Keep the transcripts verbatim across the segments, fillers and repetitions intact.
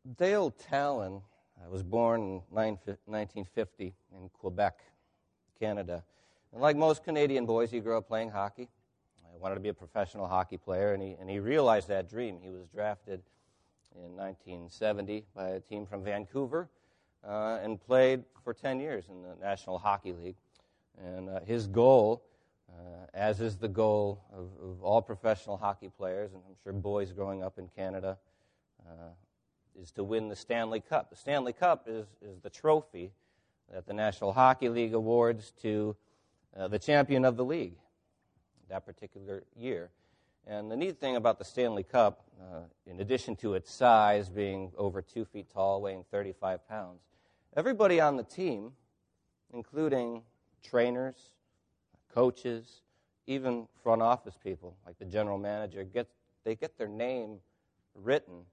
Dale Talon uh, was born in nineteen fifty in Quebec, Canada. And like most Canadian boys, he grew up playing hockey. He wanted to be a professional hockey player, and he, and he realized that dream. He was drafted in nineteen seventy by a team from Vancouver uh, and played for ten years in the National Hockey League. And uh, his goal, uh, as is the goal of, of all professional hockey players, and I'm sure boys growing up in Canada, uh, is to win the Stanley Cup. The Stanley Cup is, is the trophy that the National Hockey League awards to uh, the champion of the league that particular year. And the neat thing about the Stanley Cup, uh, in addition to its size being over two feet tall, weighing thirty-five pounds, everybody on the team, including trainers, coaches, even front office people like the general manager, get they get their name written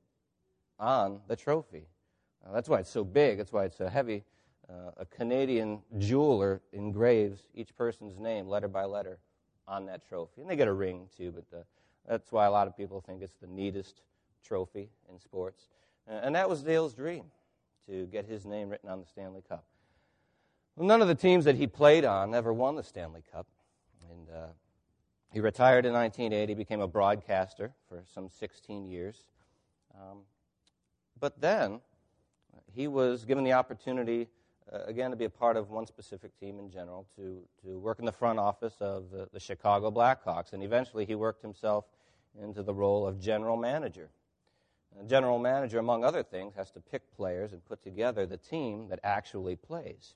on the trophy. Uh, that's why it's so big. That's why it's so heavy. Uh, a Canadian jeweler engraves each person's name, letter by letter, on that trophy. And they get a ring, too, but uh, that's why a lot of people think it's the neatest trophy in sports. Uh, and that was Dale's dream, to get his name written on the Stanley Cup. Well, none of the teams that he played on ever won the Stanley Cup. And uh, he retired in nineteen eighty, became a broadcaster for some sixteen years. Um, But then he was given the opportunity, uh, again, to be a part of one specific team in general, to, to work in the front office of the, the Chicago Blackhawks. And eventually he worked himself into the role of general manager. A general manager, among other things, has to pick players and put together the team that actually plays.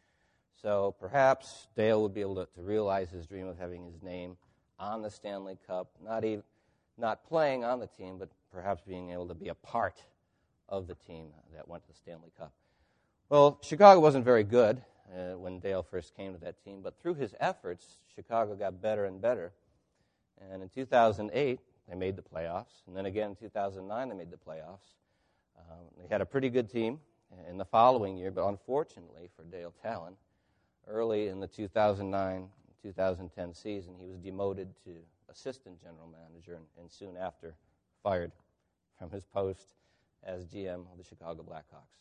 So perhaps Dale would be able to, to realize his dream of having his name on the Stanley Cup, not even, not playing on the team, but perhaps being able to be a part of the team that went to the Stanley Cup. Well, Chicago wasn't very good uh, when Dale first came to that team, but through his efforts, Chicago got better and better. And in two thousand eight, they made the playoffs. And then again in two thousand nine, they made the playoffs. Um, they had a pretty good team in the following year, but unfortunately for Dale Talon, early in the two thousand nine two thousand ten season, he was demoted to assistant general manager and, and soon after fired from his post as G M of the Chicago Blackhawks.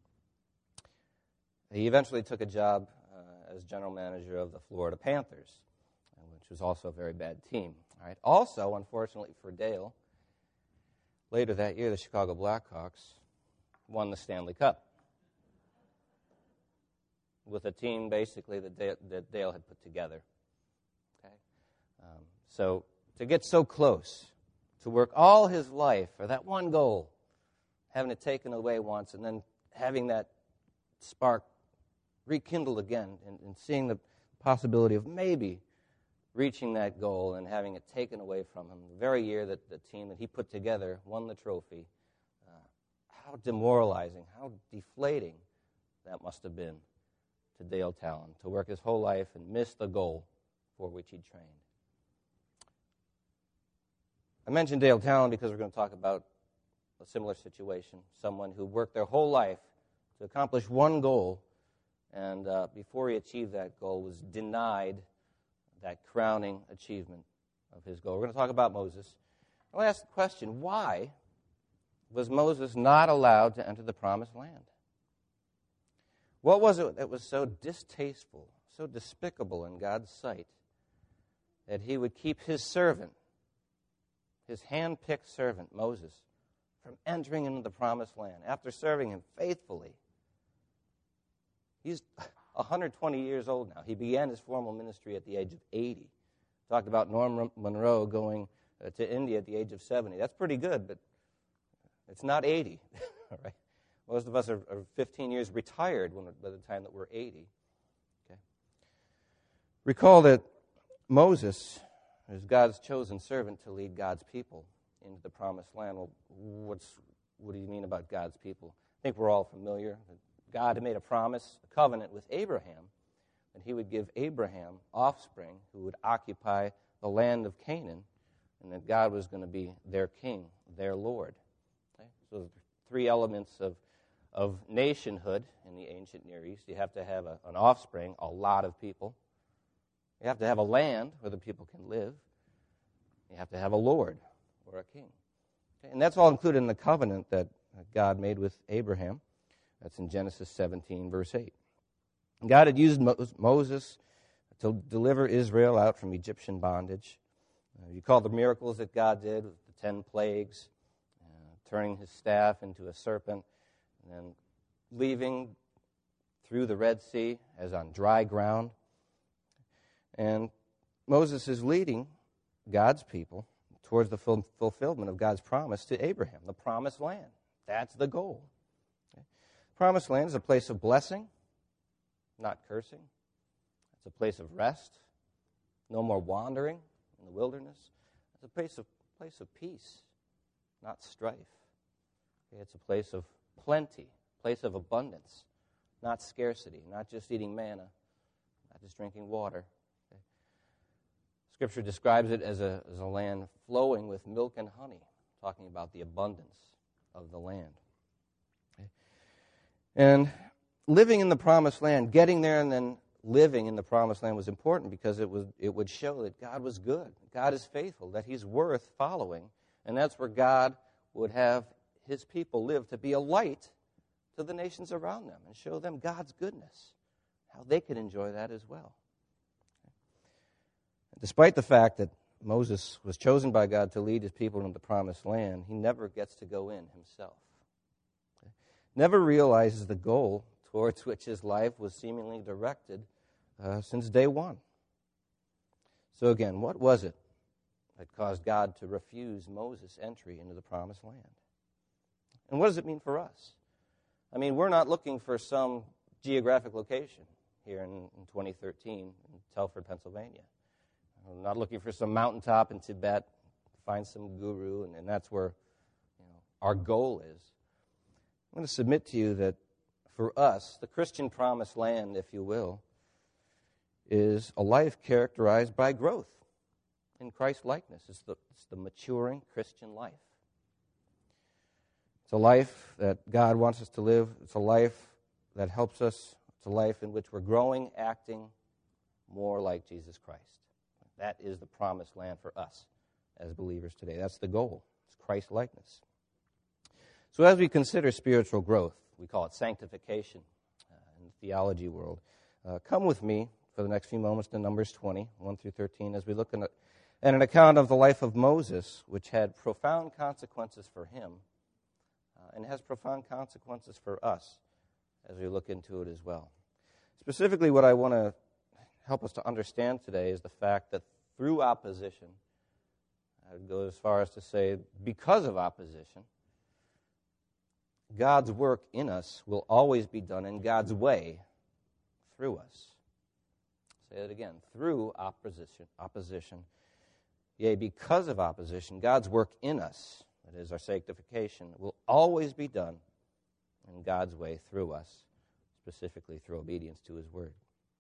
He eventually took a job uh, as general manager of the Florida Panthers, uh, which was also a very bad team. All right. Also, unfortunately for Dale, later that year, the Chicago Blackhawks won the Stanley Cup with a team basically that Dale, that Dale had put together. Okay, um, so to get so close, to work all his life for that one goal, having it taken away once, and then having that spark rekindled again, and, and seeing the possibility of maybe reaching that goal and having it taken away from him. The very year that the team that he put together won the trophy, uh, how demoralizing, how deflating that must have been to Dale Talon, to work his whole life and miss the goal for which he trained. I mentioned Dale Talon because we're going to talk about a similar situation, someone who worked their whole life to accomplish one goal, and uh, before he achieved that goal was denied that crowning achievement of his goal. We're going to talk about Moses. I'll ask the question, why was Moses not allowed to enter the promised land? What was it that was so distasteful, so despicable in God's sight, that he would keep his servant, his hand-picked servant, Moses, from entering into the promised land after serving him faithfully? He's one hundred twenty years old now. He began his formal ministry at the age of eighty. Talked about Norm Monroe going uh, to India at the age of seventy. That's pretty good, but it's not eighty. All right? Most of us are, are fifteen years retired when, by the time that we're eighty. Okay. Recall that Moses is God's chosen servant to lead God's people into the promised land. Well, what's, what do you mean about God's people? I think we're all familiar. God had made a promise, a covenant with Abraham, that he would give Abraham offspring who would occupy the land of Canaan, and that God was going to be their king, their Lord. Okay? So the three elements of, of nationhood in the ancient Near East. You have to have a, an offspring, a lot of people. You have to have a land where the people can live. You have to have a Lord or a king. Okay? And that's all included in the covenant that God made with Abraham. That's in Genesis seventeen, verse eight. God had used Mo- Moses to deliver Israel out from Egyptian bondage. Uh, you call the miracles that God did with the ten plagues, uh, turning his staff into a serpent, and then leaving through the Red Sea as on dry ground. And Moses is leading God's people towards the ful- fulfillment of God's promise to Abraham, the promised land. That's the goal. Okay? Promised land is a place of blessing, not cursing. It's a place of rest, no more wandering in the wilderness. It's a place of place of peace, not strife. Okay? It's a place of plenty, place of abundance, not scarcity, not just eating manna, not just drinking water. Okay? Scripture describes it as a, as a land flowing with milk and honey, talking about the abundance of the land. Okay? And living in the promised land, getting there and then living in the promised land was important because it was it would show that God was good, God is faithful, that he's worth following, and that's where God would have his people live to be a light to the nations around them and show them God's goodness, how they could enjoy that as well. Despite the fact that Moses was chosen by God to lead his people into the promised land, he never gets to go in himself. Never realizes the goal towards which his life was seemingly directed uh, since day one. So again, what was it that caused God to refuse Moses' entry into the promised land? And what does it mean for us? I mean, we're not looking for some geographic location here in, in twenty thirteen in Telford, Pennsylvania. We're not looking for some mountaintop in Tibet, find some guru, and, and that's where you know, our goal is. I'm going to submit to you that for us, the Christian promised land, if you will, is a life characterized by growth in Christ-likeness. It's the, it's the maturing Christian life. It's a life that God wants us to live. It's a life that helps us. It's a life in which we're growing, acting more like Jesus Christ. That is the promised land for us as believers today. That's the goal. It's Christ-likeness. So as we consider spiritual growth, we call it sanctification uh, in the theology world. Uh, come with me for the next few moments to Numbers twenty, one through thirteen, as we look at, at an account of the life of Moses, which had profound consequences for him uh, and has profound consequences for us as we look into it as well. Specifically, what I want to help us to understand today is the fact that through opposition, I would go as far as to say because of opposition, God's work in us will always be done in God's way through us. Say it again. Through opposition, opposition. Yea, because of opposition, God's work in us, that is our sanctification, will always be done in God's way through us, specifically through obedience to his word.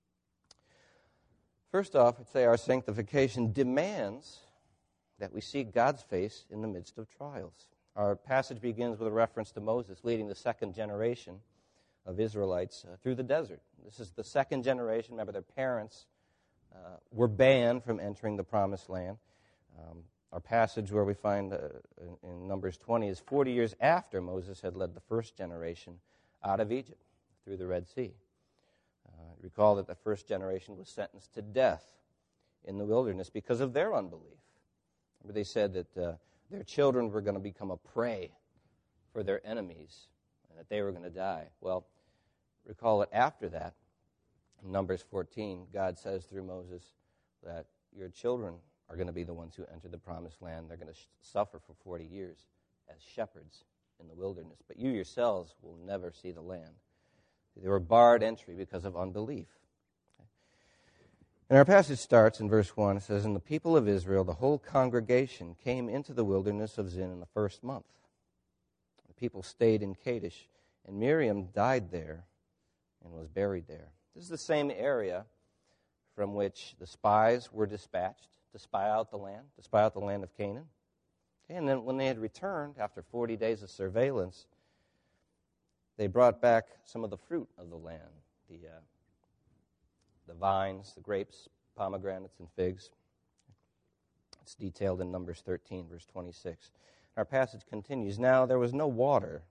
First off, I'd say our sanctification demands that we seek God's face in the midst of trials. Our passage begins with a reference to Moses leading the second generation of Israelites uh, through the desert. This is the second generation. Remember, their parents uh, were banned from entering the promised land. Um, our passage where we find uh, in, in Numbers twenty is forty years after Moses had led the first generation out of Egypt through the Red Sea. Uh, recall that the first generation was sentenced to death in the wilderness because of their unbelief. Remember, they said that uh, their children were going to become a prey for their enemies and that they were going to die. Well, recall that after that, in Numbers fourteen, God says through Moses that your children are going to be the ones who enter the promised land. They're going to sh- suffer for forty years as shepherds in the wilderness, but you yourselves will never see the land. They were barred entry because of unbelief. And our passage starts in verse one. It says, "And the people of Israel, the whole congregation, came into the wilderness of Zin in the first month. The people stayed in Kadesh, and Miriam died there and was buried there." This is the same area from which the spies were dispatched to spy out the land, to spy out the land of Canaan. Okay, and then when they had returned after forty days of surveillance, they brought back some of the fruit of the land, the uh, the vines, the grapes, pomegranates, and figs. It's detailed in Numbers thirteen, verse twenty-six. Our passage continues, "Now there was no water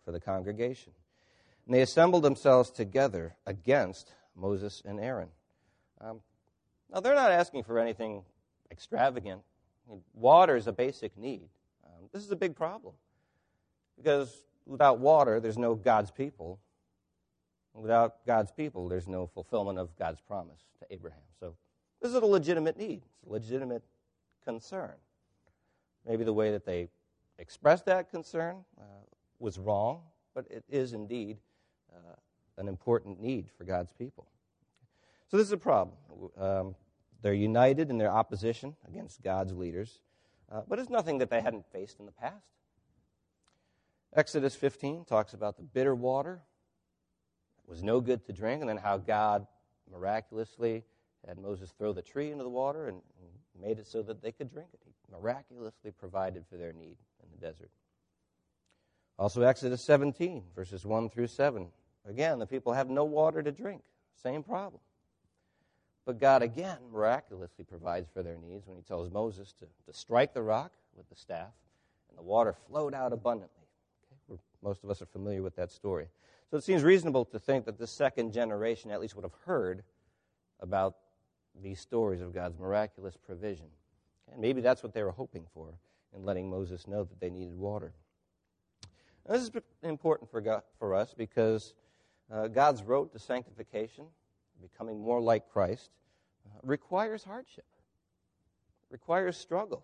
for the congregation. And they assembled themselves together against Moses and Aaron. Um, now, they're not asking for anything extravagant. I mean, water is a basic need. Um, this is a big problem because without water, there's no God's people. Without God's people, there's no fulfillment of God's promise to Abraham. So this is a legitimate need. It's a legitimate concern. Maybe the way that they expressed that concern uh, was wrong, but it is indeed uh, an important need for God's people. So this is a problem. Um, they're united in their opposition against God's leaders, uh, but it's nothing that they hadn't faced in the past. Exodus fifteen talks about the bitter water. It was no good to drink, and then how God miraculously had Moses throw the tree into the water and, and made it so that they could drink it. He miraculously provided for their need in the desert. Also Exodus seventeen, verses one through seven. Again, the people have no water to drink. Same problem. But God again miraculously provides for their needs when he tells Moses to, to strike the rock with the staff, and the water flowed out abundantly. Okay? We're, most of us are familiar with that story. So it seems reasonable to think that this second generation at least would have heard about these stories of God's miraculous provision. And maybe that's what they were hoping for in letting Moses know that they needed water. Now, this is important for, God, for us because uh, God's road to sanctification, becoming more like Christ, uh, requires hardship, requires struggle.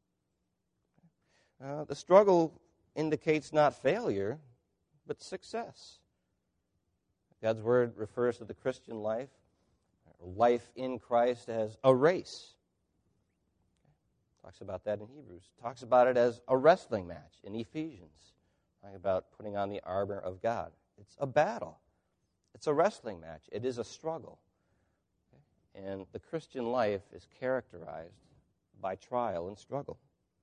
Uh, the struggle indicates not failure, but success. God's word refers to the Christian life, life in Christ, as a race. Talks about that in Hebrews. Talks about it as a wrestling match in Ephesians. Talking about putting on the armor of God. It's a battle. It's a wrestling match. It is a struggle. And the Christian life is characterized by trial and struggle.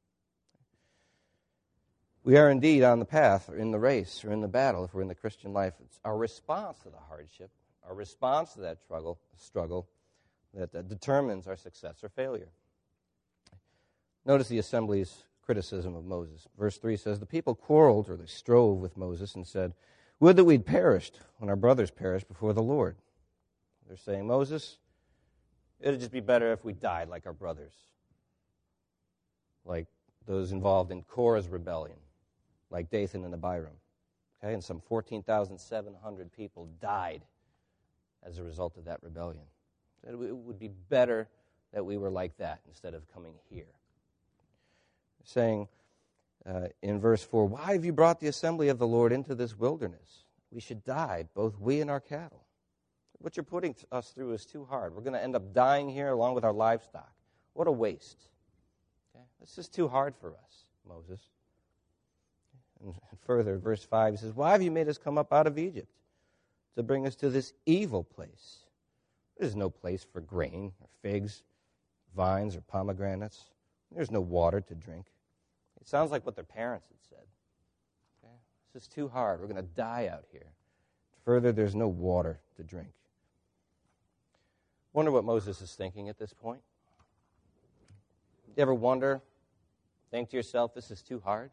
We are indeed on the path, or in the race, or in the battle, if we're in the Christian life. It's our response to the hardship, our response to that struggle, struggle that, that determines our success or failure. Notice the assembly's criticism of Moses. Verse three says, the people quarreled, or they strove with Moses, and said, would that we'd perished when our brothers perished before the Lord. They're saying, Moses, it would just be better if we died like our brothers, like those involved in Korah's rebellion, like Dathan and Abiram. Okay, and some fourteen thousand seven hundred people died as a result of that rebellion. It would be better that we were like that instead of coming here. Saying uh, in verse four, why have you brought the assembly of the Lord into this wilderness? We should die, both we and our cattle. What you're putting us through is too hard. We're going to end up dying here along with our livestock. What a waste. Okay? This is too hard for us, Moses. And further, verse five, he says, why have you made us come up out of Egypt to bring us to this evil place? There's no place for grain or figs, vines or pomegranates. There's no water to drink. It sounds like what their parents had said. Okay? This is too hard. We're going to die out here. Further, there's no water to drink. Wonder what Moses is thinking at this point. You ever wonder, think to yourself, this is too hard?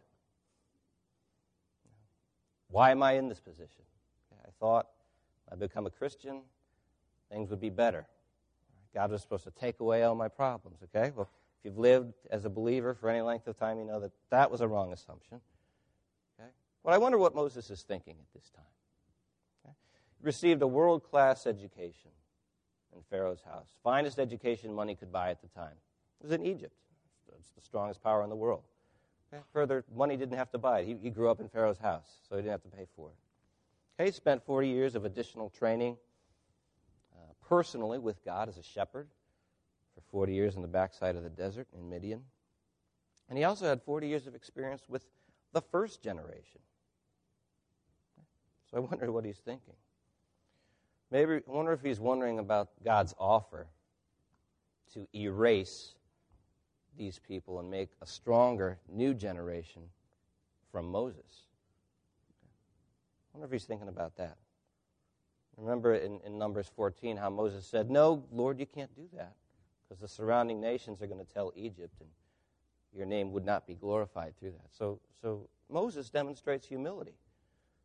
Why am I in this position? I thought I'd become a Christian, things would be better. God was supposed to take away all my problems, okay? Well, if you've lived as a believer for any length of time, you know that that was a wrong assumption. Okay? But I wonder what Moses is thinking at this time. Okay? He received a world-class education in Pharaoh's house. Finest education money could buy at the time. It was in Egypt. It's the strongest power in the world. Okay? Further, money didn't have to buy it. He, he grew up in Pharaoh's house, so he didn't have to pay for it. Okay? He spent forty years of additional training uh, personally with God as a shepherd for forty years in the backside of the desert in Midian. And he also had forty years of experience with the first generation. So I wonder what he's thinking. Maybe I wonder if he's wondering about God's offer to erase these people and make a stronger new generation from Moses. I wonder if he's thinking about that. Remember in, in Numbers fourteen how Moses said, no, Lord, you can't do that, because the surrounding nations are going to tell Egypt, and your name would not be glorified through that. So, so Moses demonstrates humility.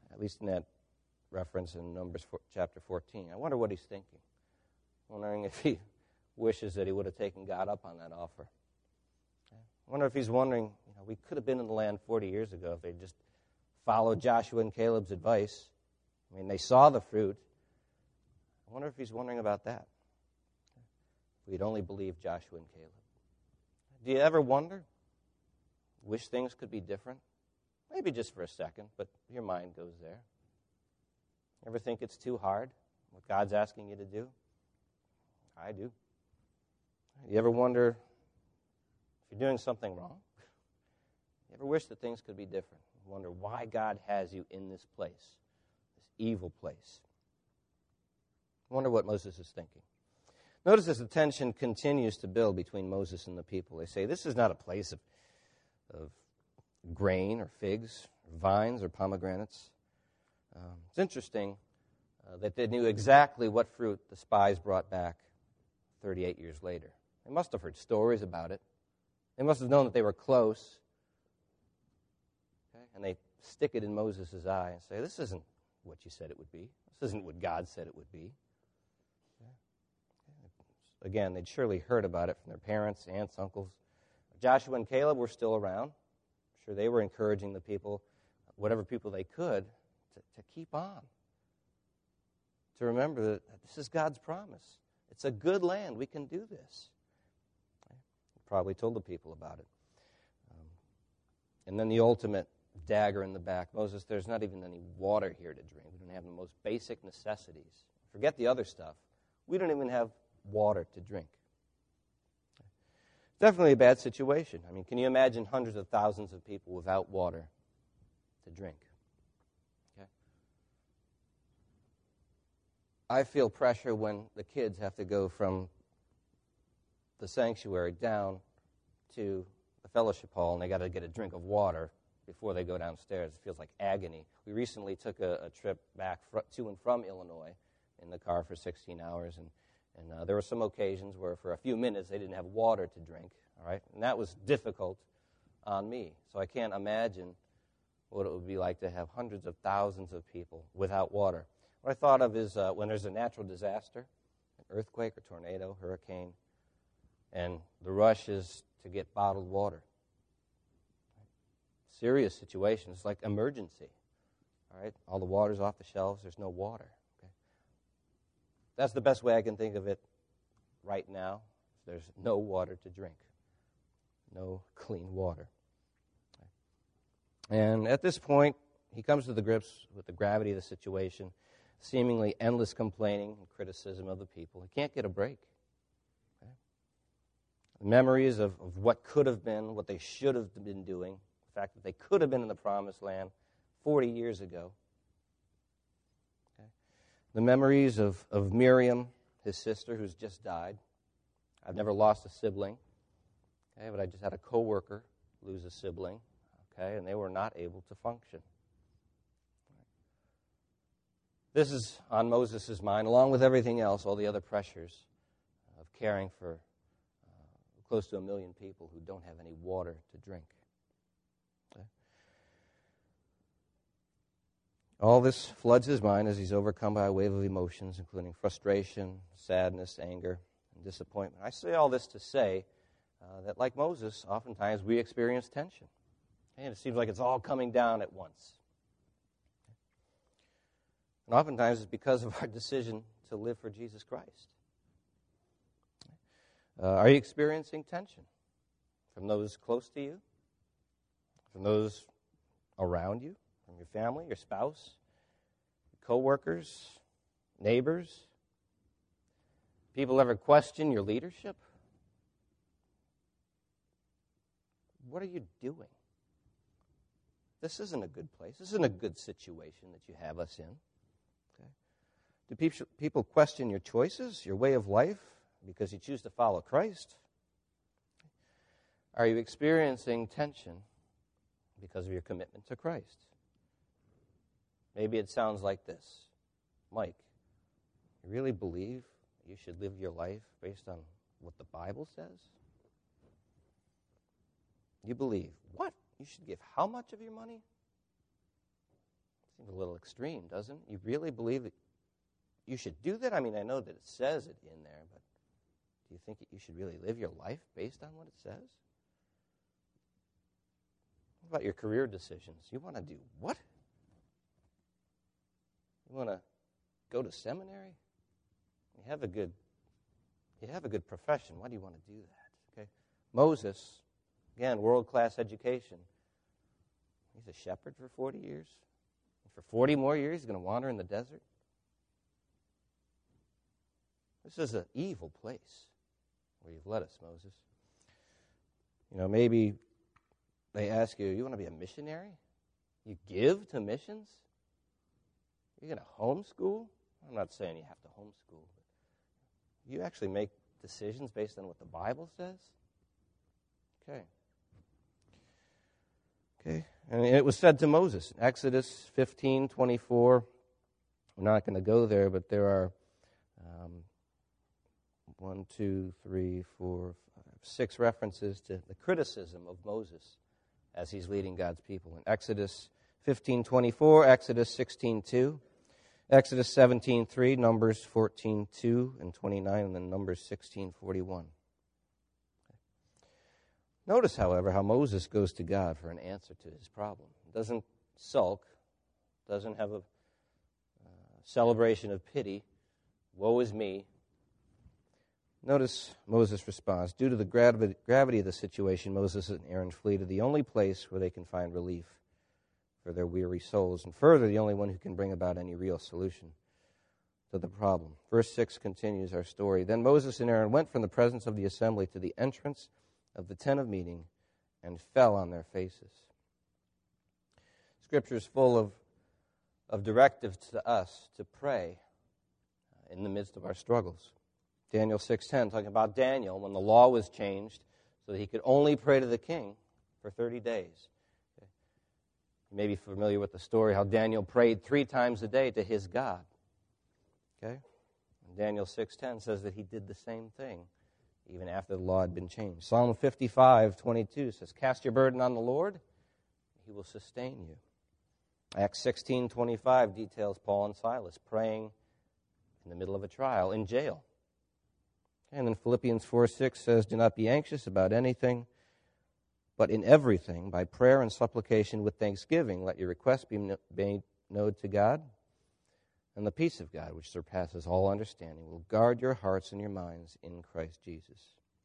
at least in that reference in Numbers four, chapter fourteen. I wonder what he's thinking. Wondering if he wishes that he would have taken God up on that offer. I wonder if he's wondering, you know, we could have been in the land forty years ago if they just followed Joshua and Caleb's advice. I mean, they saw the fruit. I wonder if he's wondering about that. If we'd only believed Joshua and Caleb. Do you ever wonder? Wish things could be different? Maybe just for a second, but your mind goes there. Ever think it's too hard, what God's asking you to do? I do. You ever wonder if you're doing something wrong? You ever wish that things could be different? Wonder why God has you in this place, this evil place. Wonder what Moses is thinking. Notice as the tension continues to build between Moses and the people. They say, this is not a place of, of grain or figs, or vines or pomegranates. Um, it's interesting uh, that they knew exactly what fruit the spies brought back thirty-eight years later. They must have heard stories about it. They must have known that they were close. Okay? And they stick it in Moses' eye and say, this isn't what you said it would be. This isn't what God said it would be. Okay? Again, they'd surely heard about it from their parents, aunts, uncles. Joshua and Caleb were still around. I'm sure they were encouraging the people, whatever people they could, to, to keep on. To remember that this is God's promise. It's a good land. We can do this. He probably told the people about it. Um, and then the ultimate dagger in the back. Moses, there's not even any water here to drink. We don't have the most basic necessities. Forget the other stuff. We don't even have water to drink. Definitely a bad situation. I mean, can you imagine hundreds of thousands of people without water to drink? Okay. I feel pressure when the kids have to go from the sanctuary down to the fellowship hall, and they got to get a drink of water before they go downstairs. It feels like agony. We recently took a, a trip back fr- to and from Illinois in the car for sixteen hours, and, and uh, there were some occasions where for a few minutes they didn't have water to drink, all right? And that was difficult on me. So I can't imagine what it would be like to have hundreds of thousands of people without water. What I thought of is uh, when there's a natural disaster, an earthquake, a tornado, hurricane, and the rush is to get bottled water. Serious situation. It's like emergency. All right? All the water's off the shelves. There's no water. Okay? That's the best way I can think of it right now. There's no water to drink. No clean water. Okay? And at this point, he comes to the grips with the gravity of the situation, seemingly endless complaining and criticism of the people. He can't get a break. Okay? Memories of, of what could have been, what they should have been doing, the fact that they could have been in the promised land forty years ago. Okay? The memories of, of Miriam, his sister, who's just died. I've never lost a sibling, okay, but I just had a coworker lose a sibling, okay, and they were not able to function. This is on Moses' mind, along with everything else, all the other pressures of caring for uh, close to a million people who don't have any water to drink. Okay? All this floods his mind as he's overcome by a wave of emotions, including frustration, sadness, anger, and disappointment. I say all this to say uh, that, like Moses, oftentimes we experience tension. And it seems like it's all coming down at once. And oftentimes it's because of our decision to live for Jesus Christ. Uh, are you experiencing tension from those close to you? From those around you? From your family, your spouse, your coworkers, neighbors? People ever question your leadership? What are you doing? This isn't a good place. This isn't a good situation that you have us in. Okay. Do people, people question your choices, your way of life, because you choose to follow Christ? Are you experiencing tension because of your commitment to Christ? Maybe it sounds like this. Mike, you really believe you should live your life based on what the Bible says? You believe what? You should give how much of your money? Seems a little extreme, doesn't it? You really believe that you should do that? I mean, I know that it says it in there, but do you think that you should really live your life based on what it says? What about your career decisions? You want to do what? You want to go to seminary? You have a good, you have a good profession. Why do you want to do that? Okay, Moses, again, world-class education. He's a shepherd for forty years. And for forty more years, he's going to wander in the desert. This is an evil place where you've led us, Moses. You know, maybe they ask you, you want to be a missionary? You give to missions? You're going to homeschool? I'm not saying you have to homeschool, but you actually make decisions based on what the Bible says? Okay. Okay. And it was said to Moses, Exodus fifteen twenty-four. We're not going to go there, but there are um, one, two, three, four, five, six references to the criticism of Moses as he's leading God's people. In Exodus fifteen twenty-four, Exodus sixteen two, Exodus seventeen three, Numbers fourteen two and twenty-nine, and then Numbers sixteen forty-one. Notice, however, how Moses goes to God for an answer to his problem. Doesn't sulk, doesn't have a uh, celebration of pity. Woe is me. Notice Moses' response. Due to the gravi- gravity of the situation, Moses and Aaron flee to the only place where they can find relief for their weary souls, and further, the only one who can bring about any real solution to the problem. Verse six continues our story. Then Moses and Aaron went from the presence of the assembly to the entrance of the tent of meeting and fell on their faces. Scripture is full of, of directives to us to pray in the midst of our struggles. Daniel six ten, talking about Daniel, when the law was changed so that he could only pray to the king for thirty days. Okay. You may be familiar with the story how Daniel prayed three times a day to his God. Okay? And Daniel six ten says that he did the same thing even after the law had been changed. Psalm fifty-five twenty-two says, cast your burden on the Lord, he will sustain you. Acts sixteen twenty-five details Paul and Silas praying in the middle of a trial in jail. And then Philippians four six says, do not be anxious about anything, but in everything, by prayer and supplication with thanksgiving, let your requests be made known to God. And the peace of God, which surpasses all understanding, will guard your hearts and your minds in Christ Jesus.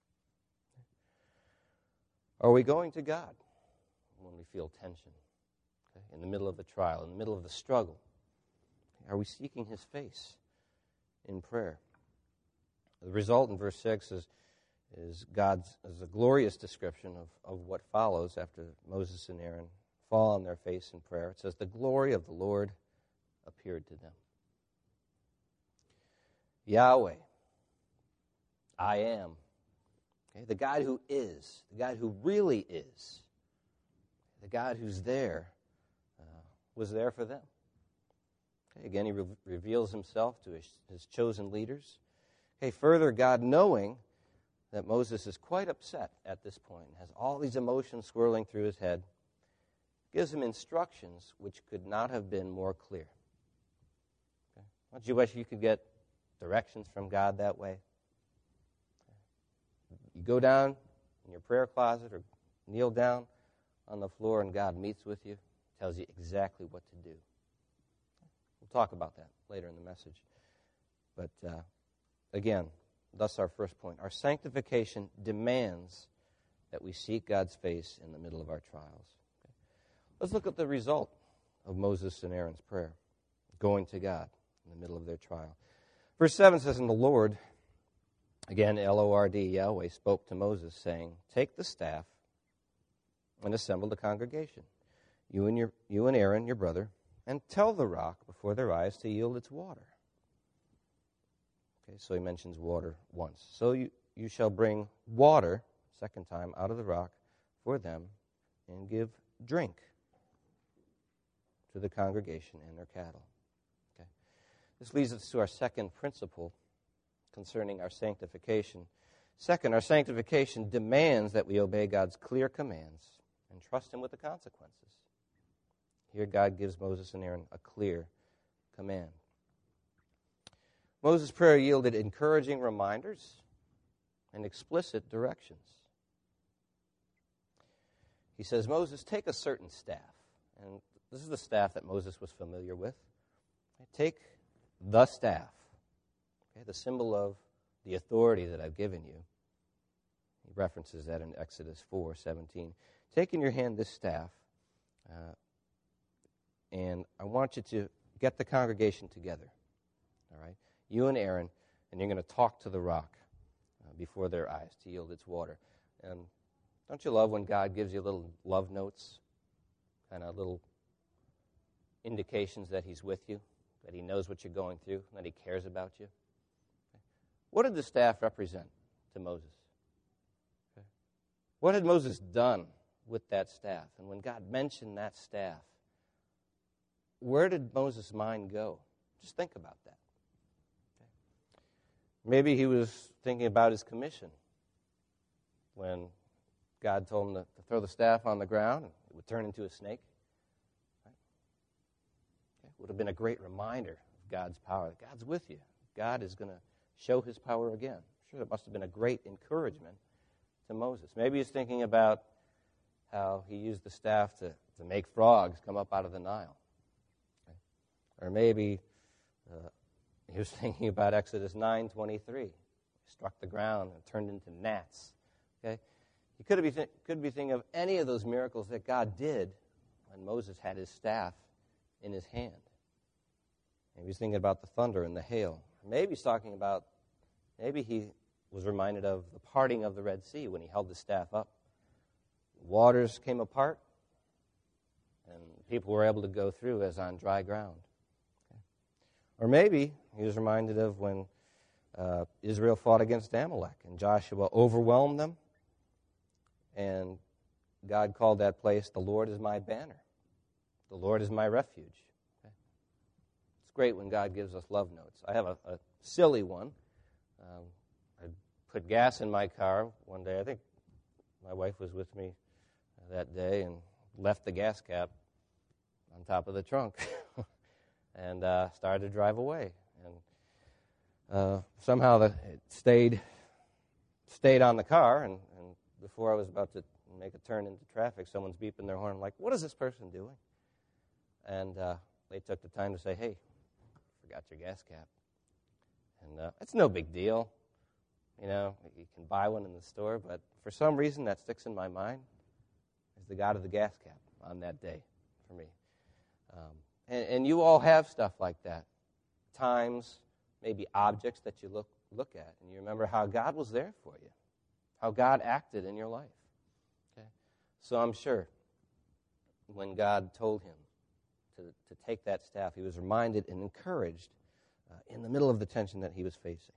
Are we going to God when we feel tension? Okay? In the middle of the trial, in the middle of the struggle? Are we seeking his face in prayer? The result in verse six is, is God's is a glorious description of, of what follows after Moses and Aaron fall on their face in prayer. It says, the glory of the Lord appeared to them. Yahweh, I am. Okay, the God who is, the God who really is, the God who's there, uh, was there for them. Okay, again, he re- reveals himself to his, his chosen leaders. Okay, further, God, knowing that Moses is quite upset at this point, has all these emotions swirling through his head, gives him instructions which could not have been more clear. Okay? Don't you wish you could get directions from God that way? You go down in your prayer closet or kneel down on the floor and God meets with you, tells you exactly what to do. We'll talk about that later in the message. But uh, again, thus our first point. Our sanctification demands that we seek God's face in the middle of our trials. Okay? Let's look at the result of Moses and Aaron's prayer, going to God in the middle of their trial. Verse seven says, and the Lord, again, L O R D, Yahweh, spoke to Moses, saying, take the staff and assemble the congregation, you and, your, you and Aaron, your brother, and tell the rock before their eyes to yield its water. Okay, so he mentions water once. So you, you shall bring water, second time, out of the rock for them, and give drink to the congregation and their cattle. This leads us to our second principle concerning our sanctification. Second, our sanctification demands that we obey God's clear commands and trust him with the consequences. Here God gives Moses and Aaron a clear command. Moses' prayer yielded encouraging reminders and explicit directions. He says, Moses, take a certain staff. And this is the staff that Moses was familiar with. Take the staff, okay, the symbol of the authority that I've given you. He references that in Exodus four seventeen. Take in your hand this staff, uh, and I want you to get the congregation together, all right? You and Aaron, and you're going to talk to the rock uh, before their eyes to yield its water. And don't you love when God gives you little love notes, kind of little indications that he's with you, that he knows what you're going through, that he cares about you? Okay. What did the staff represent to Moses? Okay. What had Moses done with that staff? And when God mentioned that staff, where did Moses' mind go? Just think about that. Okay. Maybe he was thinking about his commission when God told him to, to throw the staff on the ground and it would turn into a snake. Right? Okay. It would have been a great reminder of God's power, that God's with you. God is going to show his power again. I'm sure it must have been a great encouragement to Moses. Maybe he's thinking about how he used the staff to, to make frogs come up out of the Nile. Okay. Or maybe uh, he was thinking about Exodus nine twenty-three. He struck the ground and turned into gnats. Okay. He could be, th- could be thinking of any of those miracles that God did when Moses had his staff in his hand. Maybe he's thinking about the thunder and the hail. Maybe he's talking about, maybe he was reminded of the parting of the Red Sea when he held the staff up. Waters came apart, and people were able to go through as on dry ground. Okay. Or maybe he was reminded of when uh, Israel fought against Amalek, and Joshua overwhelmed them, and God called that place, the Lord is my banner. The Lord is my refuge. Okay. It's great when God gives us love notes. I have a, a silly one. Um, I put gas in my car one day. I think my wife was with me that day and left the gas cap on top of the trunk and uh, started to drive away. And uh, somehow the, it stayed stayed on the car, and, and before I was about to make a turn into traffic, someone's beeping their horn. I'm like, what is this person doing? And uh, they took the time to say, hey, forgot your gas cap. And uh, it's no big deal. You know, you can buy one in the store, but for some reason that sticks in my mind is the God of the gas cap on that day for me. Um, and, and you all have stuff like that. Times, maybe objects that you look look at, and you remember how God was there for you, how God acted in your life. Okay? So I'm sure when God told him to, to take that staff, he was reminded and encouraged uh, in the middle of the tension that he was facing.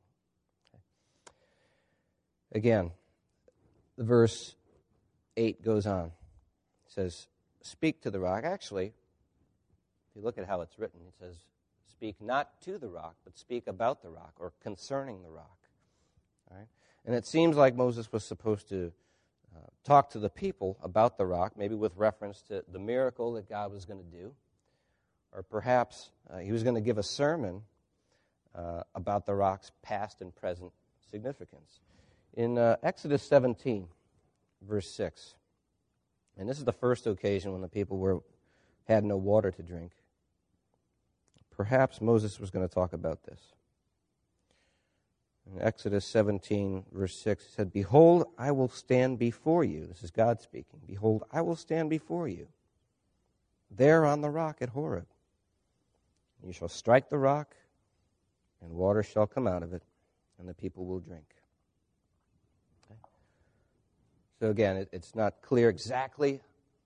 Again, the verse eight goes on. It says, speak to the rock. Actually, if you look at how it's written, it says, speak not to the rock, but speak about the rock or concerning the rock. All right? And it seems like Moses was supposed to uh, talk to the people about the rock, maybe with reference to the miracle that God was going to do. Or perhaps uh, he was going to give a sermon uh, about the rock's past and present significance. In uh, Exodus seventeen, verse six, and this is the first occasion when the people were had no water to drink, perhaps Moses was going to talk about this. In Exodus seventeen, verse six, he said, behold, I will stand before you. This is God speaking. Behold, I will stand before you, there on the rock at Horeb. You shall strike the rock, and water shall come out of it, and the people will drink. So again, it, it's not clear exactly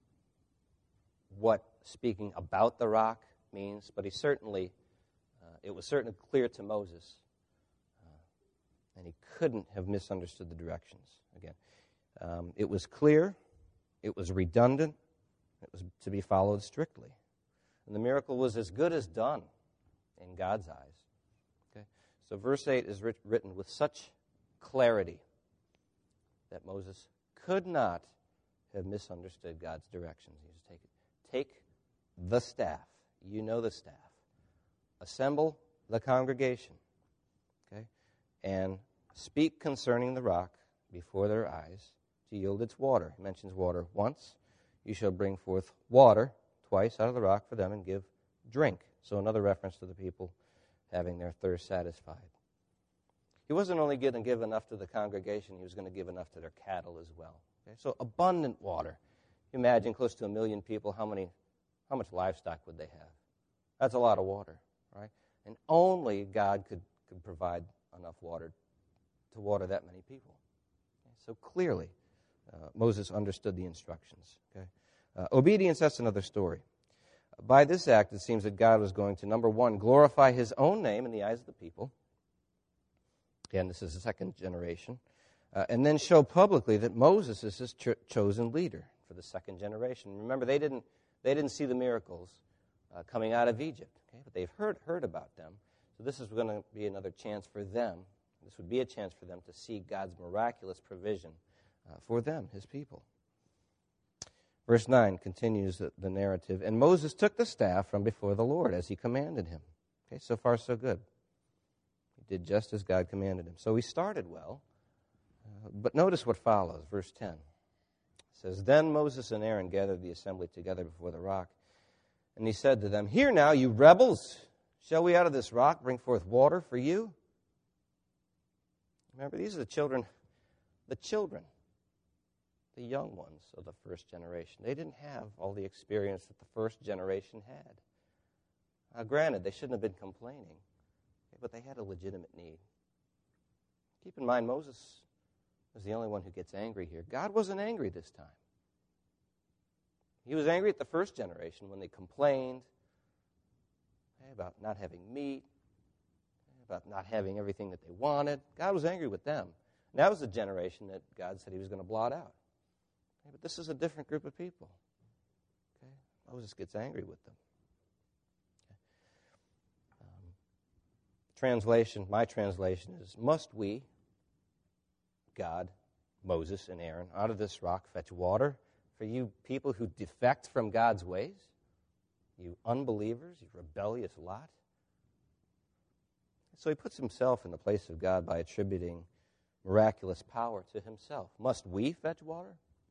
what speaking about the rock means, but he certainly, uh, it was certainly clear to Moses, uh, and he couldn't have misunderstood the directions. Again, um, it was clear, it was redundant, it was to be followed strictly, and the miracle was as good as done in God's eyes. Okay, so verse eight is writ- written with such clarity that Moses could not have misunderstood God's directions. He just take it. Take the staff. You know the staff. Assemble the congregation, okay, and speak concerning the rock before their eyes to yield its water. He mentions water once. You shall bring forth water twice out of the rock for them and give drink. So another reference to the people having their thirst satisfied. He wasn't only going to give enough to the congregation, he was going to give enough to their cattle as well. Okay? So abundant water. You imagine close to a million people, how many, how much livestock would they have? That's a lot of water, right? And only God could, could provide enough water to water that many people. Okay? So clearly, uh, Moses understood the instructions. Okay? Uh, obedience, that's another story. By this act, it seems that God was going to, number one, glorify his own name in the eyes of the people. Again, this is the second generation. Uh, and then show publicly that Moses is his cho- chosen leader for the second generation. Remember, they didn't they didn't see the miracles uh, coming out of Egypt, okay? But they've heard heard about them. So this is going to be another chance for them. This would be a chance for them to see God's miraculous provision uh, for them, his people. Verse nine continues the, the narrative. And Moses took the staff from before the Lord as he commanded him. Okay, so far so good. He did just as God commanded him. So he started well. Uh, but notice what follows, verse ten. It says, Then Moses and Aaron gathered the assembly together before the rock. And he said to them, Hear now, you rebels, shall we out of this rock bring forth water for you? Remember, these are the children, the children. The young ones of the first generation. They didn't have all the experience that the first generation had. Now, granted, they shouldn't have been complaining, but they had a legitimate need. Keep in mind, Moses was the only one who gets angry here. God wasn't angry this time. He was angry at the first generation when they complained about not having meat, about not having everything that they wanted. God was angry with them. And that was the generation that God said he was going to blot out. But this is a different group of people. Okay? Moses gets angry with them. Okay. Um, translation, my translation is, must we, God, Moses, and Aaron, out of this rock fetch water for you people who defect from God's ways? You unbelievers, you rebellious lot? So he puts himself in the place of God by attributing miraculous power to himself. Must we fetch water?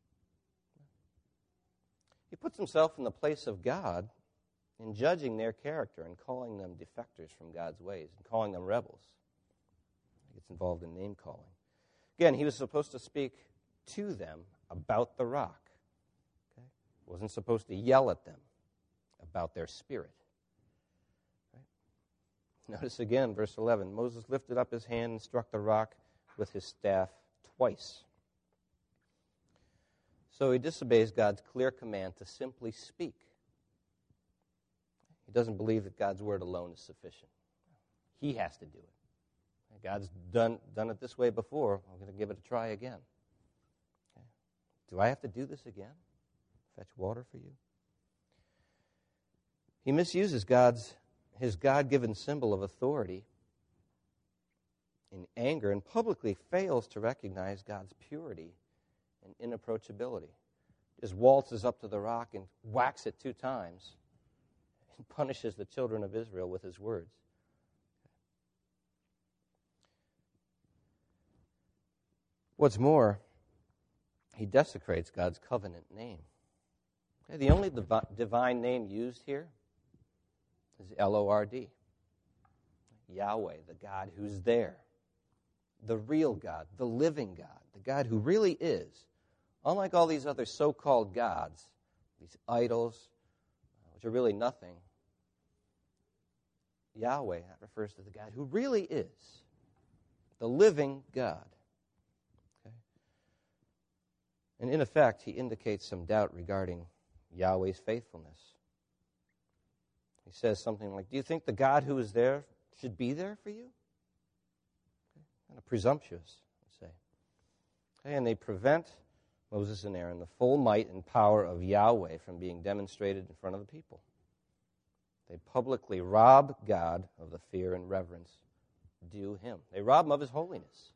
He puts himself in the place of God in judging their character and calling them defectors from God's ways and calling them rebels. He gets involved in name-calling. Again, he was supposed to speak to them about the rock. Okay? He wasn't supposed to yell at them about their spirit. Right? Notice again, verse eleven, Moses lifted up his hand and struck the rock with his staff twice. So he disobeys God's clear command to simply speak. He doesn't believe that God's word alone is sufficient. He has to do it. God's done, done it this way before. I'm going to give it a try again. Okay. Do I have to do this again? Fetch water for you? He misuses God's his God-given symbol of authority in anger and publicly fails to recognize God's purity and inapproachability. Just waltzes up to the rock and whacks it two times and punishes the children of Israel with his words. What's more, he desecrates God's covenant name. Okay, the only divi- divine name used here is L O R D. Yahweh, the God who's there. The real God, the living God, the God who really is. Unlike all these other so-called gods, these idols, which are really nothing, Yahweh, that refers to the God who really is, the living God. Okay? And in effect, he indicates some doubt regarding Yahweh's faithfulness. He says something like, do you think the God who is there should be there for you? Okay. Kind of presumptuous, I'd say. Okay, and they prevent Moses and Aaron the full might and power of Yahweh from being demonstrated in front of the people. They publicly rob God of the fear and reverence due him. They rob him of his holiness.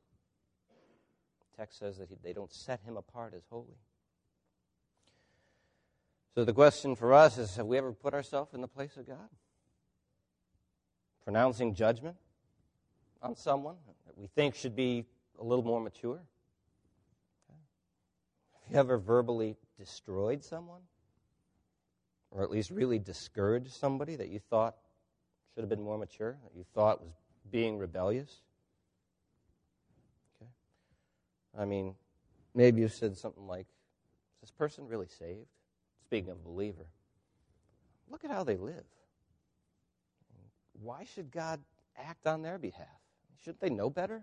The text says that he, they don't set him apart as holy. So the question for us is, have we ever put ourselves in the place of God? Pronouncing judgment on someone that we think should be a little more mature? Have you ever verbally destroyed someone? Or at least really discouraged somebody that you thought should have been more mature, that you thought was being rebellious? Okay. I mean, maybe you said something like, is this person really saved? Speaking of a believer, look at how they live. Why should God act on their behalf? Shouldn't they know better?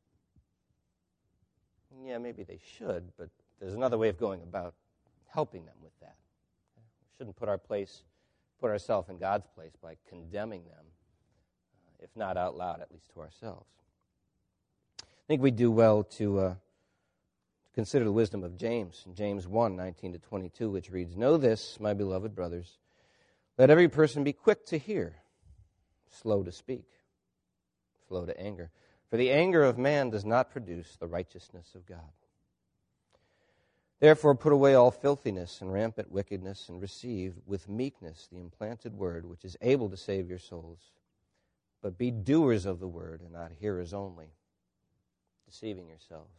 Yeah, maybe they should, but there's another way of going about helping them with that. We shouldn't put our place, put ourselves in God's place by condemning them, uh, if not out loud, at least to ourselves. I think we do well to uh, consider the wisdom of James, in James one, nineteen to twenty-two, which reads, "Know this, my beloved brothers, let every person be quick to hear, slow to speak, slow to anger. For the anger of man does not produce the righteousness of God. Therefore put away all filthiness and rampant wickedness, and receive with meekness the implanted word, which is able to save your souls. But be doers of the word, and not hearers only, deceiving yourselves."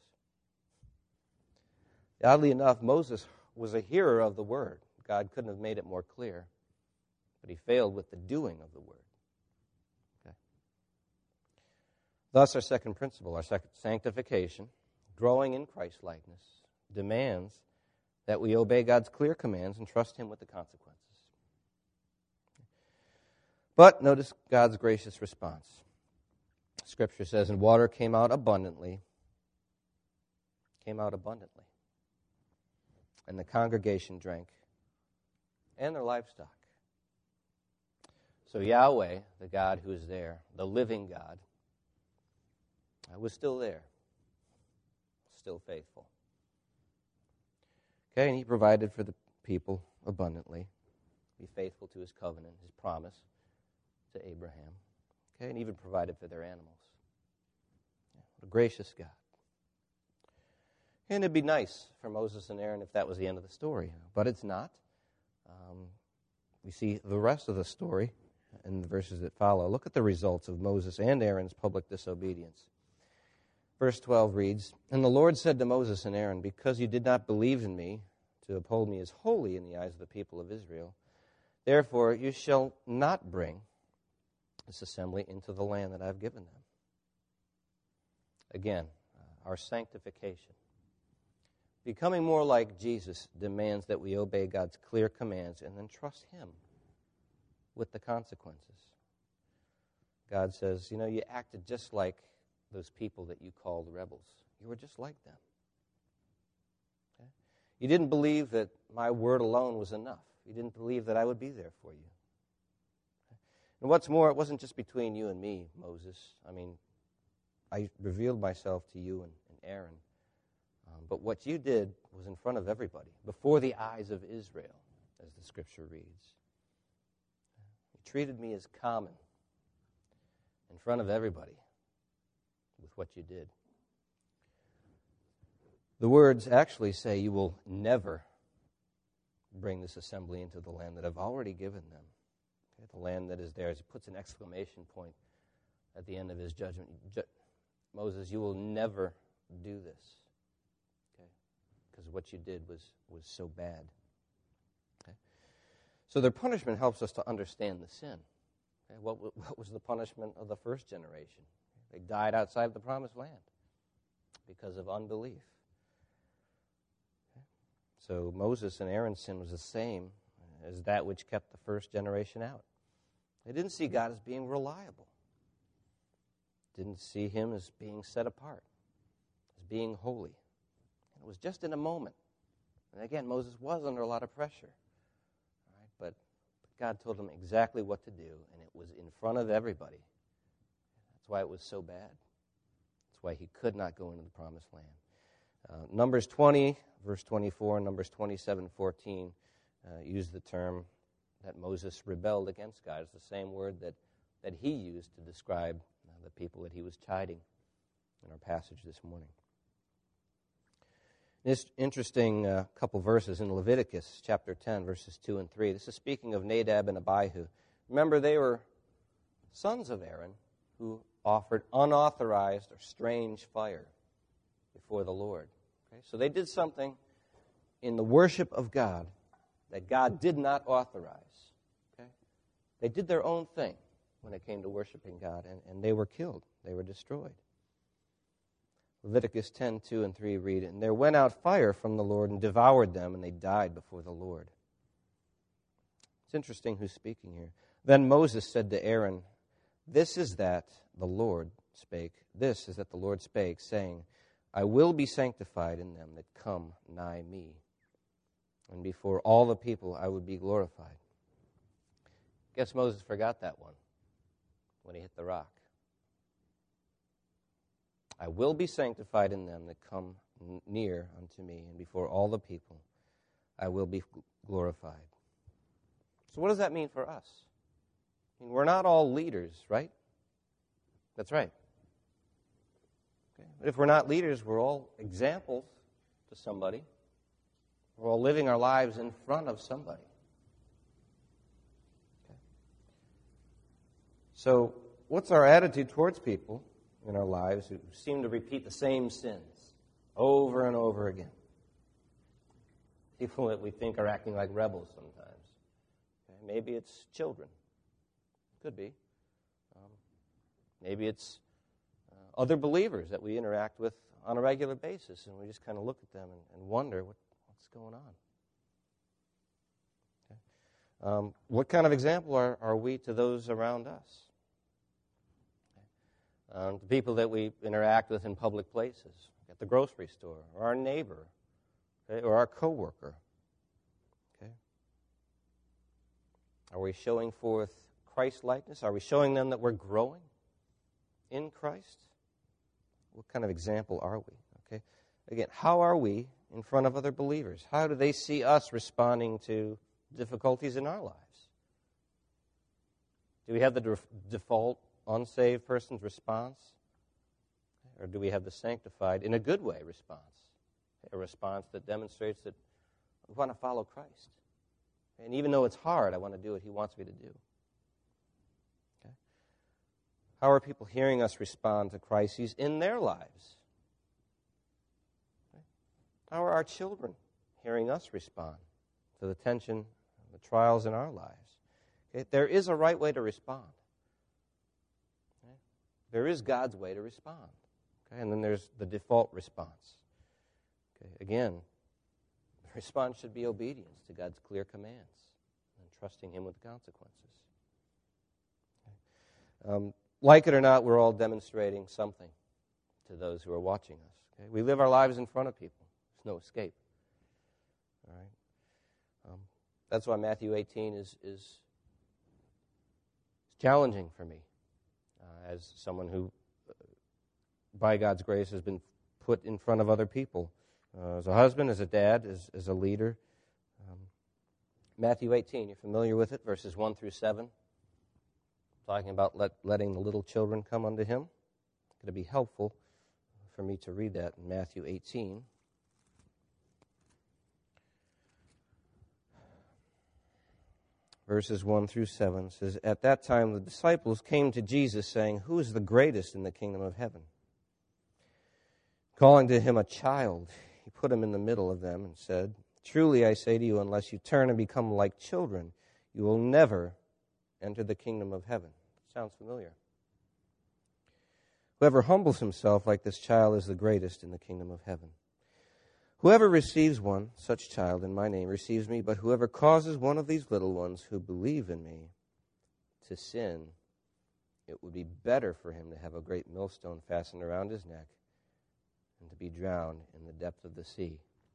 Oddly enough, Moses was a hearer of the word. God couldn't have made it more clear, but he failed with the doing of the word. Okay. Thus, our second principle, our second sanctification, growing in Christ-likeness, demands that we obey God's clear commands and trust him with the consequences. But notice God's gracious response. Scripture says, "And water came out abundantly," came out abundantly. "And the congregation drank, and their livestock." So Yahweh, the God who is there, the living God, was still there, still faithful. Okay, and he provided for the people abundantly. Be faithful to his covenant, his promise to Abraham. Okay, and even provided for their animals. What a gracious God. And it'd be nice for Moses and Aaron if that was the end of the story, but it's not. Um, we see the rest of the story in the verses that follow. Look at the results of Moses and Aaron's public disobedience. Verse twelve reads, "And the Lord said to Moses and Aaron, because you did not believe in me to uphold me as holy in the eyes of the people of Israel, therefore you shall not bring this assembly into the land that I have given them." Again, uh, our sanctification. Becoming more like Jesus demands that we obey God's clear commands and then trust him with the consequences. God says, you know, you acted just like those people that you called rebels. You were just like them. Okay? You didn't believe that my word alone was enough. You didn't believe that I would be there for you. Okay? And what's more, it wasn't just between you and me, Moses. I mean, I revealed myself to you and, and Aaron. Um, but what you did was in front of everybody, before the eyes of Israel, as the scripture reads. You treated me as common in front of everybody with what you did. The words actually say you will never bring this assembly into the land that I've already given them. Okay, the land that is theirs. He puts an exclamation point at the end of his judgment. Ju- Moses, you will never do this. Okay? Because what you did was, was so bad. Okay? So their punishment helps us to understand the sin. Okay? What, what was the punishment of the first generation? They died outside of the promised land because of unbelief. Okay? So Moses and Aaron's sin was the same as that which kept the first generation out. They didn't see God as being reliable. Didn't see him as being set apart, as being holy. And it was just in a moment. And again, Moses was under a lot of pressure. All right? But, but God told him exactly what to do, and it was in front of everybody. That's why it was so bad. That's why he could not go into the promised land. Uh, Numbers twenty, verse twenty-four, and Numbers twenty-seven, fourteen uh, use the term that Moses rebelled against God. It's the same word that, that he used to describe uh, the people that he was chiding in our passage this morning. This interesting uh, couple verses in Leviticus chapter ten, verses two and three. This is speaking of Nadab and Abihu. Remember, they were sons of Aaron who offered unauthorized or strange fire before the Lord. Okay? So they did something in the worship of God that God did not authorize. Okay? They did their own thing when it came to worshiping God, and, and they were killed. They were destroyed. Leviticus ten, two and three read, "And there went out fire from the Lord and devoured them, and they died before the Lord." It's interesting who's speaking here. "Then Moses said to Aaron, This is that the Lord spake, this is that the Lord spake, saying, I will be sanctified in them that come nigh me, and before all the people I would be glorified." Guess Moses forgot that one when he hit the rock. "I will be sanctified in them that come n- near unto me, and before all the people I will be glorified." So what does that mean for us? I mean, we're not all leaders, right? That's right. Okay. But if we're not leaders, we're all examples to somebody. We're all living our lives in front of somebody. Okay. So what's our attitude towards people in our lives who seem to repeat the same sins over and over again? People that we think are acting like rebels sometimes. Okay. Maybe it's children. Could be. Um, maybe it's uh, other believers that we interact with on a regular basis, and we just kind of look at them and, and wonder what, what's going on. Okay. Um, what kind of example are, are we to those around us? Okay. Um, the people that we interact with in public places, at the grocery store, or our neighbor, okay, or our coworker. Okay. Are we showing forth Christ-likeness? Are we showing them that we're growing in Christ? What kind of example are we? Okay. Again, how are we in front of other believers? How do they see us responding to difficulties in our lives? Do we have the def- default unsaved person's response? Or do we have the sanctified, in a good way, response? A response that demonstrates that we want to follow Christ. And even though it's hard, I want to do what He wants me to do. Okay? How are people hearing us respond to crises in their lives? Okay? How are our children hearing us respond to the tension and the trials in our lives? Okay? There is a right way to respond. Okay? There is God's way to respond. Okay? And then there's the default response. Okay? Again, the response should be obedience to God's clear commands and trusting Him with the consequences. Okay? Um, like it or not, we're all demonstrating something to those who are watching us. Okay? We live our lives in front of people. There's no escape. All right? Um, that's why Matthew eighteen is is challenging for me uh, as someone who, uh, by God's grace, has been put in front of other people. Uh, as a husband, as a dad, as, as a leader. Um, Matthew eighteen, you're familiar with it, verses one through seven. Talking about let, letting the little children come unto Him. It's going to be helpful for me to read that in Matthew eighteen. Verses one through seven says, At that time the disciples came to Jesus, saying, Who is the greatest in the kingdom of heaven? Calling to Him a child, He put him in the middle of them and said, Truly I say to you, unless you turn and become like children, you will never enter the kingdom of heaven. Sounds familiar. Whoever humbles himself like this child is the greatest in the kingdom of heaven. Whoever receives one, such child, in my name receives me, but whoever causes one of these little ones who believe in me to sin, it would be better for him to have a great millstone fastened around his neck and to be drowned in the depth of the sea.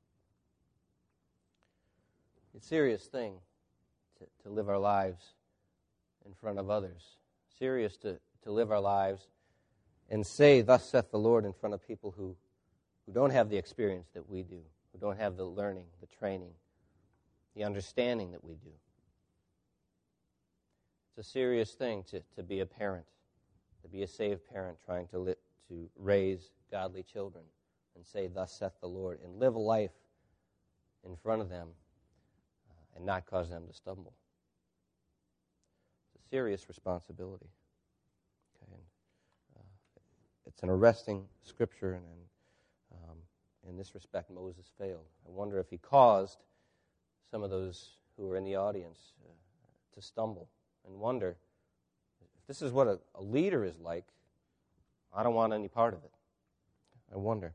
It's a serious thing to, to live our lives in front of others. Serious to, to live our lives and say, Thus saith the Lord, in front of people who who don't have the experience that we do, who don't have the learning, the training, the understanding that we do. It's a serious thing to, to be a parent, to be a saved parent trying to, li- to raise godly children and say, "Thus saith the Lord," and live a life in front of them uh, and not cause them to stumble. It's a serious responsibility. Okay, and, uh, it's an arresting scripture, and, and um, in this respect, Moses failed. I wonder if he caused some of those who were in the audience uh, to stumble and wonder, if this is what a, a leader is like, I don't want any part of it. I wonder.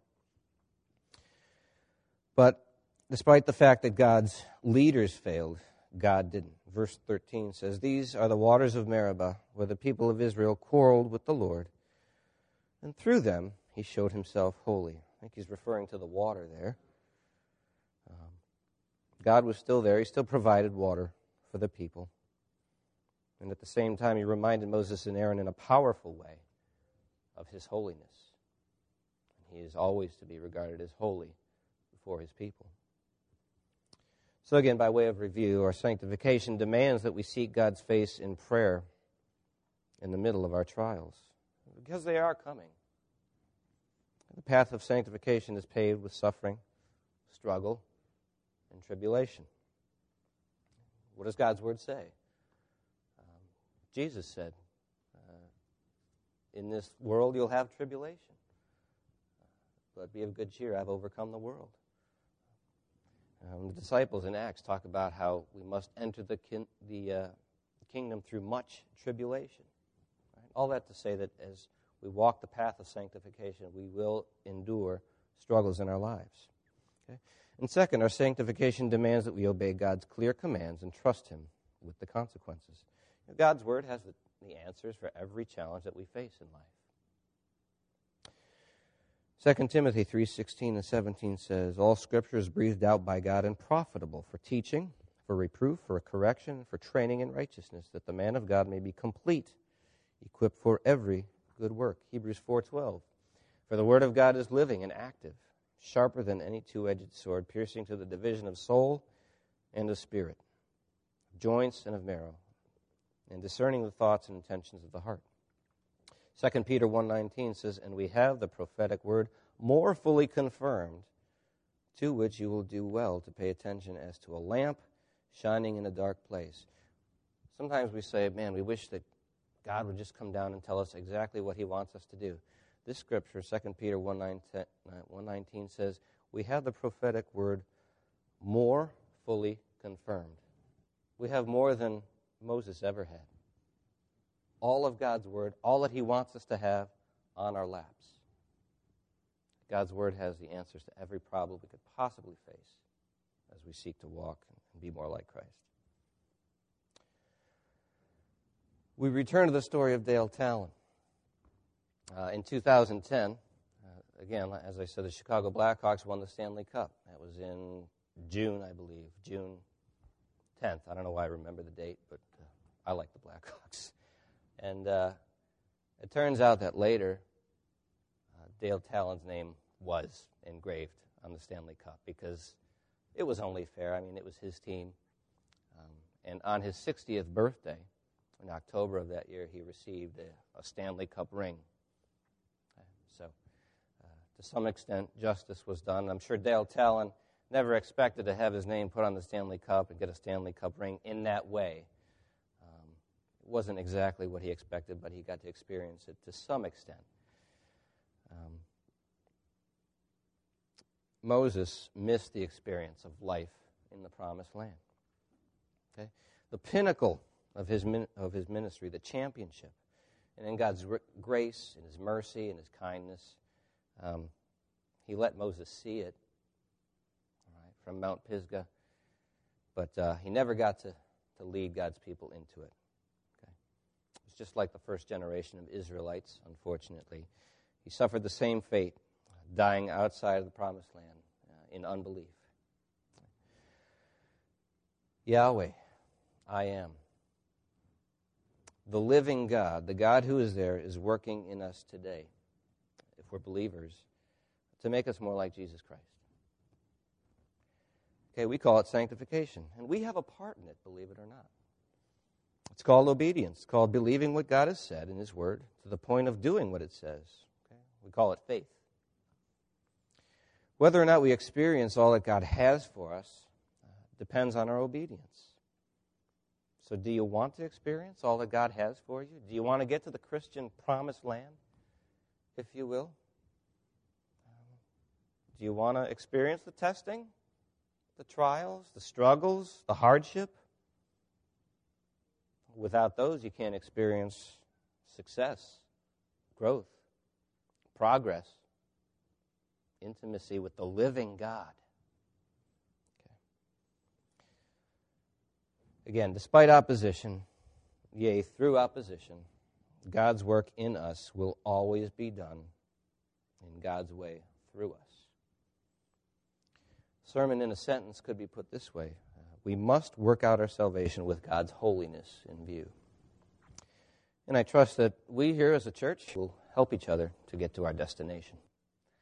But despite the fact that God's leaders failed, God didn't. Verse thirteen says, "These are the waters of Meribah, where the people of Israel quarreled with the Lord, and through them he showed himself holy." I think he's referring to the water there. Um, God was still there. He still provided water for the people. And at the same time, he reminded Moses and Aaron in a powerful way of his holiness. He is always to be regarded as holy before his people. So again, by way of review, our sanctification demands that we seek God's face in prayer in the middle of our trials, because they are coming. The path of sanctification is paved with suffering, struggle, and tribulation. What does God's word say? Um, Jesus said, uh, in this world you'll have tribulation, but be of good cheer, I've overcome the world. Um, the disciples in Acts talk about how we must enter the, kin- the uh, kingdom through much tribulation. Right? All that to say that as we walk the path of sanctification, we will endure struggles in our lives. Okay? And second, our sanctification demands that we obey God's clear commands and trust him with the consequences. You know, God's word has the, the answers for every challenge that we face in life. Second Timothy three sixteen and seventeen says, "All Scripture is breathed out by God and profitable for teaching, for reproof, for correction, and for training in righteousness, that the man of God may be complete, equipped for every good work." Hebrews four twelve, "For the word of God is living and active, sharper than any two-edged sword, piercing to the division of soul and of spirit, joints and of marrow, and discerning the thoughts and intentions of the heart." Second Peter one nineteen says, "And we have the prophetic word more fully confirmed, to which you will do well to pay attention as to a lamp shining in a dark place." Sometimes we say, man, we wish that God would just come down and tell us exactly what he wants us to do. This scripture, Second Peter one nineteen, says, we have the prophetic word more fully confirmed. We have more than Moses ever had. All of God's word, all that he wants us to have on our laps. God's word has the answers to every problem we could possibly face as we seek to walk and be more like Christ. We return to the story of Dale Tallon. Uh, in two thousand ten, uh, again, as I said, the Chicago Blackhawks won the Stanley Cup. That was in June, I believe, June tenth. I don't know why I remember the date, but uh, I like the Blackhawks. And uh, it turns out that later, uh, Dale Tallon's name was engraved on the Stanley Cup because it was only fair. I mean, it was his team. Um, and on his sixtieth birthday, in October of that year, he received a, a Stanley Cup ring. Okay, so, uh, to some extent, justice was done. I'm sure Dale Tallon never expected to have his name put on the Stanley Cup and get a Stanley Cup ring in that way. It wasn't exactly what he expected, but he got to experience it to some extent. Um, Moses missed the experience of life in the Promised Land. Okay, the pinnacle of his min- of his ministry, the championship, and in God's r- grace and his mercy and his kindness, um, he let Moses see it, all right, from Mount Pisgah, but uh, he never got to, to lead God's people into it. Just like the first generation of Israelites, unfortunately. He suffered the same fate, dying outside of the Promised Land uh, in unbelief. Yahweh, I am. The living God, the God who is there, is working in us today, if we're believers, to make us more like Jesus Christ. Okay, we call it sanctification, and we have a part in it, believe it or not. It's called obedience. It's called believing what God has said in his word to the point of doing what it says. Okay? We call it faith. Whether or not we experience all that God has for us uh, depends on our obedience. So do you want to experience all that God has for you? Do you want to get to the Christian promised land, if you will? Um, do you want to experience the testing, the trials, the struggles, the hardship? Without those, you can't experience success, growth, progress, intimacy with the living God. Okay. Again, despite opposition, yea, through opposition, God's work in us will always be done in God's way through us. Sermon in a sentence could be put this way. We must work out our salvation with God's holiness in view. And I trust that we here as a church will help each other to get to our destination.